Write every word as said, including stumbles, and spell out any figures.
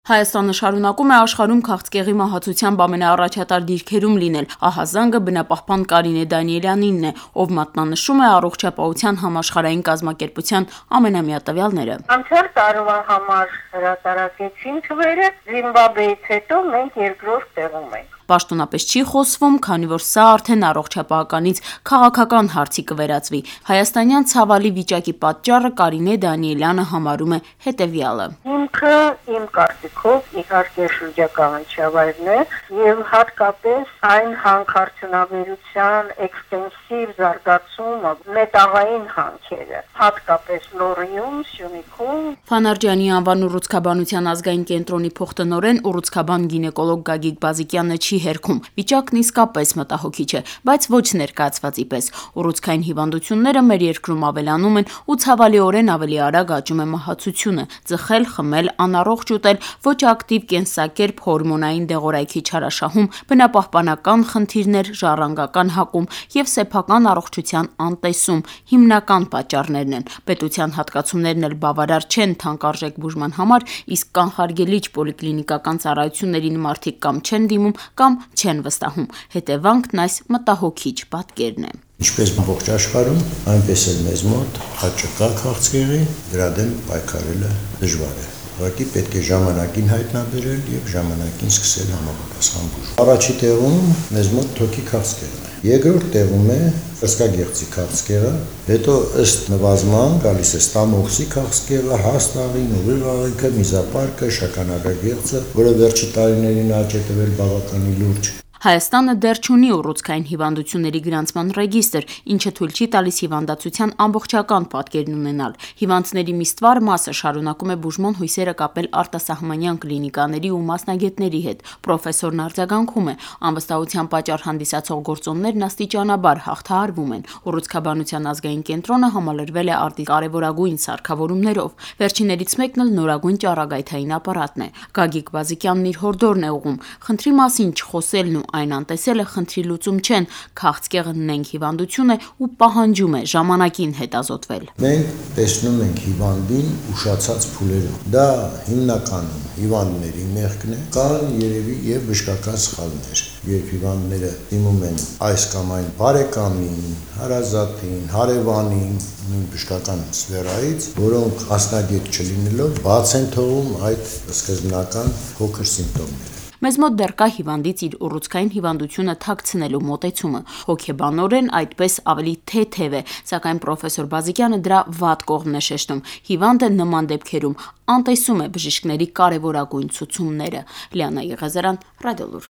Հայաստանը շարունակում է աշխարհում քաղցկեղի մահացությամբ ամենաառաջատար դիրքերում լինել, ահազանգը բնապահպան Կարինե Դանիելյանինն է, ով մատնանշում է Առողջապահության համաշխարհային կազմակերպության ամենամյա տվյալները։ Անցյալ տարվա համար հրատարակեցին թվերը, Զիմբաբվեից հետո մենք երկրորդ տեղում ենք։ Պաշտոնապես չի խոսվում, քանի որ սա արդեն առողջապահականից քաղաքական հարցի կվերածվի։ Հայաստանյան ցավալի վիճակի պատճառը Կարինե Դանիելյանը համարում է հետևյալը. Հիմքը իմ կարծիքով իհարկե շրջակա միջավայրն է եւ հատկապես այն հանքարդյունաբերության էքստենսիվ զարգացումը, մետաղային հանքերը, հատկապես Լոռիում, Սյունիքում։ Ֆանարջյանի անվան ուռուցքաբանության ազգային կենտրոնի փոխտնօրեն ուռուցքաբան գինեկոլոգ Գագիկ Բազիկյանը չի հերքում։ Վիճակն իսկապես մտահոգիչ է, բայց ոչ ներկայացվածի պես։ Ուռուցքային հիվանդությունները մեր երկրում ավելանում են ու ցավալիորեն ավելի արագ աճում է մահացությունը։ Ծխել, խմել, անառողջ ուտել, ոչ ակտիվ կենսակերպ, հորմոնային դեղորայքի չարաշահում, բնապահպանական խնդիրներ, ժառանգական հակում եւ սեփական առողջության անտեսում հիմնական պատճառներն են։ Պետության հատկացումներն էլ բավարար չեն թանկարժեք բուժման համար, իսկ կանխարգելիչ պոլիկլինիկական ծառայություններին մարդիկ կամ չեն դիմում, կամ չեն վստահում։ Հետևանքն այս մտահոգիչ պատկերն է։ Ինչպես ողջ աշխարհում, այնպես էլ մեզ մոտ աճը կա քաղցկեղի, դրա դեմ պայքարելը դժվար է։ Ուղղակի պետք է ժամանակին հայտնաբերել եւ ժամանակին սկսել համապատասխան բուժ։ Առաջի տեղում մեզ մոտ թոքի քաղցկեղն է։ Երկրորդ տեղում է ըսկագեղձի քաղցկեղը, հետո ըստ նվազման գալիս է ստամոքսի քաղցկեղը, հաստաղին, ուղիղ միզապարկը, շագանակագեղձը, որը վերջի տարիներին աճ է տվել բավականին լուրջ։ Հայաստանը դեռ չունի ուռուցքային հիվանդությունների գրանցման ռեգիստր, ինչը թույլ չի տալիս հիվանդացության ամբողջական պատկերն ունենալ։ Հիվանդների մի ստվար մասը շարունակում է բուժման հույսերը կապել արտասահմանյան կլինիկաների ու մասնագետների հետ։ Պրոֆեսորն արձագանքում է, անվստահության պատճառ հանդիսացող գործոններն աստիճանաբար հաղթահարվում են։ Ուռուցքաբանության ազգային կենտրոնը համալրվել է արտի կարևորագույն սարքավորումներով։ Վերջիններից մեկն էլ նորագույն ճառագայթային ապարատն է։ Գագիկ Բազիկյանն իր հորդորն է ուղղում. խնդրի մասին չխոսելն ու այն անտեսելը խնդրի լուծում չեն, քաղցկեղը նենք հիվանդություն է ու պահանջում է ժամանակին հետազոտվել։ Մենք տեսնում ենք հիվանդին ուշացած փուլերում։ Դա հիմնականում հիվանդների մեղքն է, կան երևի եւ բժշկական սխալներ։ Երբ հիվանդները դիմում են այս կամ այն բարեկամին, հարազատին, հարևանին, նույն բժշկական սֆերայից, որոնք մասնագետ չլինելով բաց են թողում այդ սկզբնական փոքր սիմպտոմները։ Մեզ մոտ դեռ կա հիվանդից իր ուռուցքային հիվանդությունը թաքցնելու մոտեցումը։ Հոգեբանորեն այդպես ավելի թեթև է, սակայն պրոֆեսոր Բազիկյանը դրա վատ կողմն է շեշտում։ Հիվանդը նման դեպքերում անտեսում է բժիշկների կարևորագույն ցուցումները։ Լիանա Եղազարյան, Ռադիոլուր։